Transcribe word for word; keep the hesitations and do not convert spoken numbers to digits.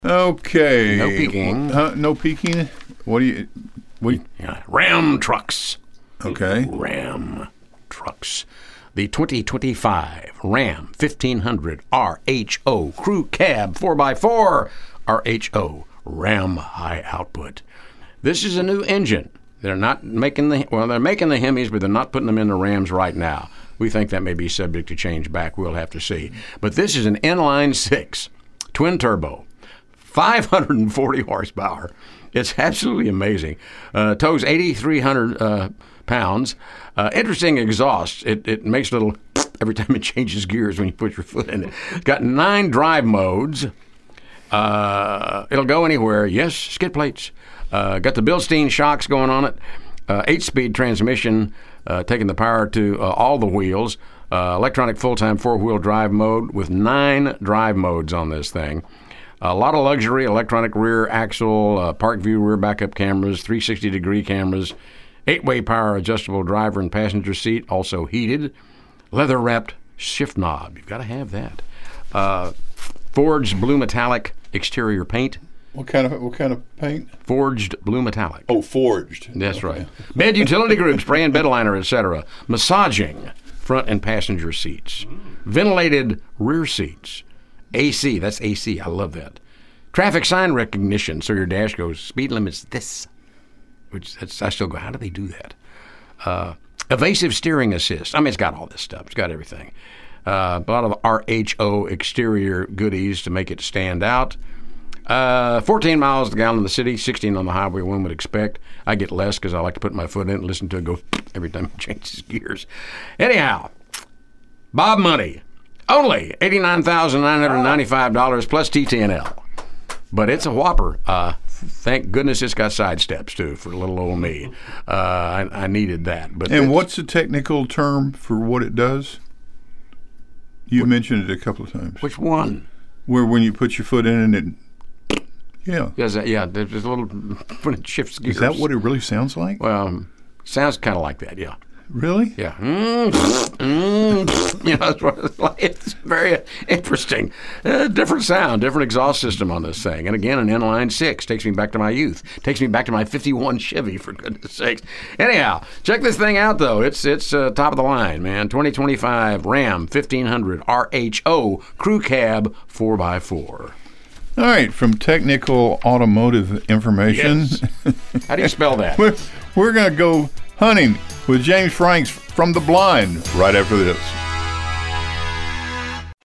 Okay. No peeking. Uh, no peeking? What do you... What do you yeah. Ram trucks. okay. Ram trucks. The twenty twenty-five Ram fifteen hundred R H O Crew Cab four by four R H O Ram High Output. This is a new engine. They're not making the, well, they're making the Hemis, but they're not putting them in the Rams right now. We think that may be subject to change back. We'll have to see. But this is an inline six, twin turbo, five hundred forty horsepower. It's absolutely amazing. Uh, tows eighty-three hundred uh, pounds. Uh, interesting exhaust. It, it makes a little every time it changes gears when you put your foot in it. It's got nine drive modes. Uh, it'll go anywhere. Yes, skid plates. Uh, got the Bilstein shocks going on it. Uh, eight-speed transmission, uh, taking the power to uh, all the wheels. Uh, electronic full-time four-wheel drive mode with nine drive modes on this thing. A lot of luxury, electronic rear axle, uh, park view rear backup cameras, three sixty degree cameras, eight-way power adjustable driver and passenger seat, also heated, leather-wrapped shift knob. You've got to have that. Uh, forged blue metallic exterior paint. What kind of what kind of paint? Forged blue metallic. Oh, forged. That's okay. right. Bed utility group, spray and bed liner, et cetera. Massaging front and passenger seats. Ventilated rear seats. A C, that's A C. I love that. Traffic sign recognition, so your dash goes, speed limit's this. Which that's, I still go, how do they do that? Uh, evasive steering assist. I mean, it's got all this stuff. It's got everything. Uh, a lot of R H O exterior goodies to make it stand out. Uh, fourteen miles to the gallon in the city, sixteen on the highway, one would expect. I get less because I like to put my foot in it and listen to it go every time it changes gears. Anyhow, Bob Money. Only eighty-nine thousand nine hundred ninety-five dollars plus T T N L. But it's a whopper. Uh, thank goodness it's got side steps, too, for little old me. Uh, I, I needed that. But and what's the technical term for what it does? You what, mentioned it a couple of times. Which one? Where when you put your foot in it, it yeah. Yes, yeah, there's a little, when it shifts gears. Is that what it really sounds like? Well, sounds kind of like that, yeah. Really? Yeah. Mm, mm, you know, it's very interesting. Uh, different sound, different exhaust system on this thing. And again, an inline six takes me back to my youth. Takes me back to my fifty-one Chevy, for goodness sakes. Anyhow, check this thing out, though. It's it's uh, top of the line, man. twenty twenty-five Ram fifteen hundred R H O Crew Cab four by four. All right, from technical automotive information. Yes. How do you spell that? we're we're going to go hunting with James Franks from The Blind right after this.